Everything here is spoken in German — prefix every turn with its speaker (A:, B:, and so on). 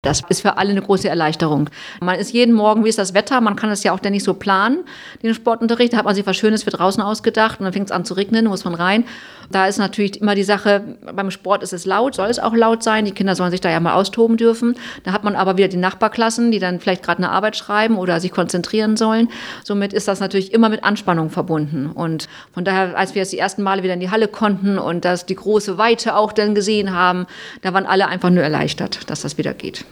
A: Das ist für alle eine große Erleichterung. Man ist jeden Morgen, wie ist das Wetter? Man kann das ja auch dann nicht so planen, den Sportunterricht. Da hat man sich was Schönes für draußen ausgedacht und dann fängt es an zu regnen, muss man rein. Da ist natürlich immer die Sache, beim Sport ist es laut, soll es auch laut sein. Die Kinder sollen sich da ja mal austoben dürfen. Da hat man aber wieder die Nachbarklassen, die dann vielleicht gerade eine Arbeit schreiben oder sich konzentrieren sollen. Somit ist das natürlich immer mit Anspannung verbunden. Und von daher, als wir jetzt die ersten Male wieder in die Halle konnten und das die große Weite auch dann gesehen haben, da waren alle einfach nur erleichtert, dass das wieder geht.